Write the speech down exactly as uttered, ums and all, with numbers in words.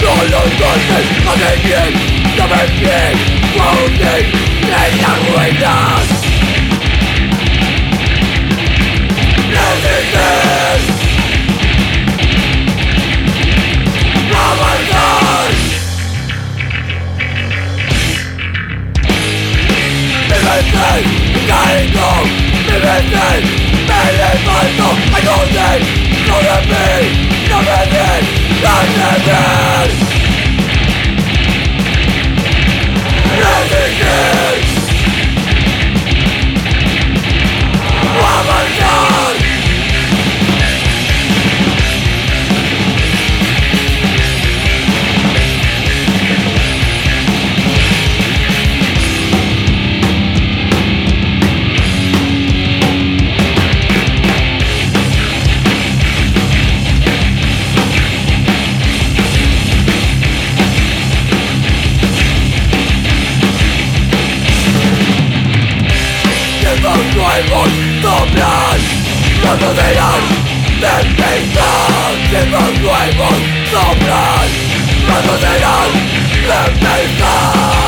los golpes hacen bien, saben bien, hunden en las ruinas. Resisten, avanzar. Me vencen, caigo, me vencen, me levanto, ayuden, no de mí, no me den, no de ver. Resistir, avanzar. Tiempos nuevos soplan, retrocederán de pinta. Tiempos nuevos soplan, retrocederán de pinta.